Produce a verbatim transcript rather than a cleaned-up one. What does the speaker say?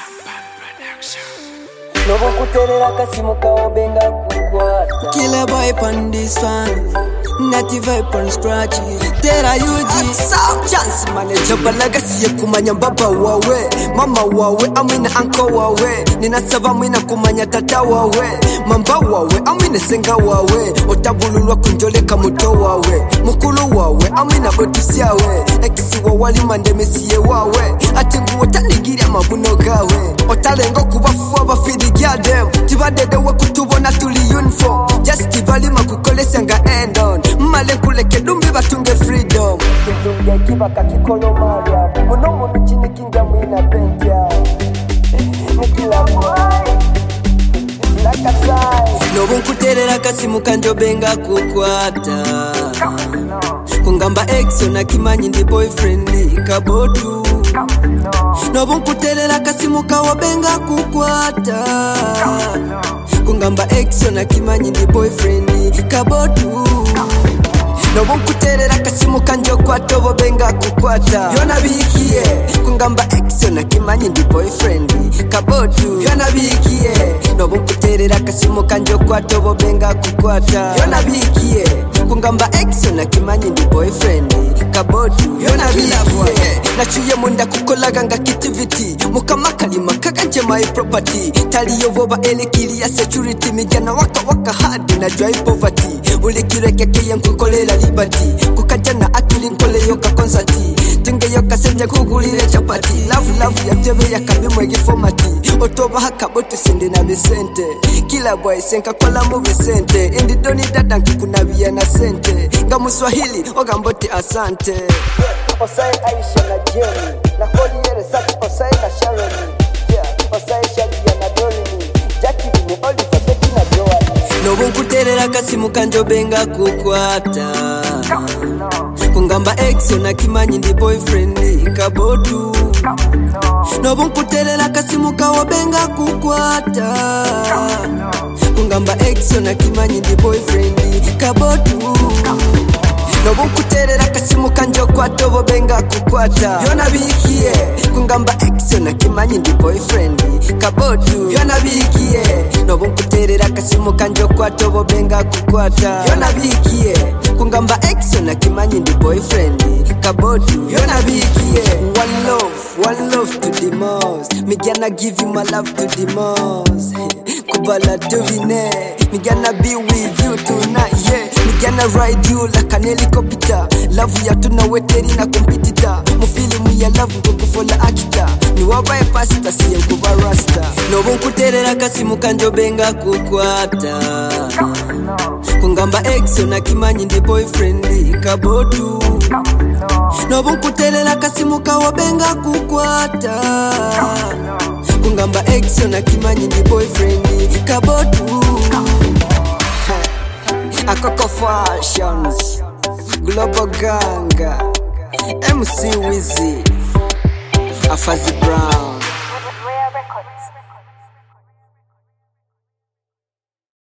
Nobo kuterera kasimu kaobenga kukwata. Killer boy on this one, native vibe on scratch. Tera yuji chance manager balaga siye kumanya baba wawe, mama wawe, amina uncle wawe, ninasaba mwina kumanya tata wawe, mamba wawe, amina senga wawe, otabululwa kunjoleka muto wawe, mukulu wawe, amina botusyawe, ekisi wawali mandemesiye wawe, atingu otanigiri amabuno gawe, otalengo kubafu abafidi gyadem, tibadede we kutubona tuli uniform, just tibalima kukolesya nga end on, mmale kuleke dumbi batunge freedom. Kintunge kibaka kikolo maria, muno munu chini kinga mwina bentya. Nikila mwai, like sai. Nobu nkuterera kasimu kanjo benga kukwata. Kungamba exo na kimanyi ndi boyfriend kabotu. Nobu nkuterera kasimu kawa benga kukwata. Kungamba exo na kimanyi ndi boyfriend kabotu. Nobu nkuterera kasimu kanjo kwata obo benga kukwata. Yona bikiye kungamba exo na kimanyi ndi boyfriend kabotu. Yona bikiye nobu nkuterera kasimu kanjo kwata obo benga kukwata. Yona bikiye kungamba exo na kimanyi ndi boyfriend kabotu. Yona bikiye nachuye munda kukolaga nga activity mukama kalima kaganje my property taliyo boba elekili ya security mijana waka waka hard na joy poverty ulikireke keye nkukolera liberty kukajana akili nkole yoka concert tinge yoka senje kugulire chapati love love ya tebe ya kabimwe gifomati otoba hakabotu sende na besente kila boy senka kola mu besente indi doni dada nkukunabia na sente nga muswahili ogambote asante. Osai Aisha na Jenny, na kodi yere saki Osai na Sharon. Yeah, Osai Shadia na Dolly, Jackie ni Oliver, Betty na Joanne. Nobu nkuterera kasimu kanjo benga kukwata. Kungamba exo na kimanyi ndi boyfriend kabotu. Nobu nkuterera kasimu kawa benga kukwata. Kungamba exo na kimanyi ndi boyfriend kabotu. Nobu nkuterera kasimu kanjo kwata obo benga kukwata. Yona bikiye kungamba exo na kimanyi ndi boyfriend kabotu. Yona bikiye nobu nkuterera kasimu kanjo kwata obo benga kukwata. Yona bikiye kungamba exo na kimanyi ndi boyfriend kabotu. Yona bikiye one love, one love to the most. Me gonna give you my love to the most. Kubala tuvine, me gonna be with you tonight, yeah. Me gonna ride you like an helicopter. Love ya tuna weteri na competitor. Mufili mu ya love nkukufola akita. Ni wabaye pasta siye nkuba rasta. Nobu nkuterera kasimu kanjo benga kukwata. Kungamba exo na kimanyi ndi boyfriend kabotu. Nobu nkuterera kasimu kawa benga kukwata. Kungamba exo na kimanyi ndi boyfriend kabotu. Akoko Fashions, Global Ganga, M C Wizzy, Afazi Brown. Rare Records.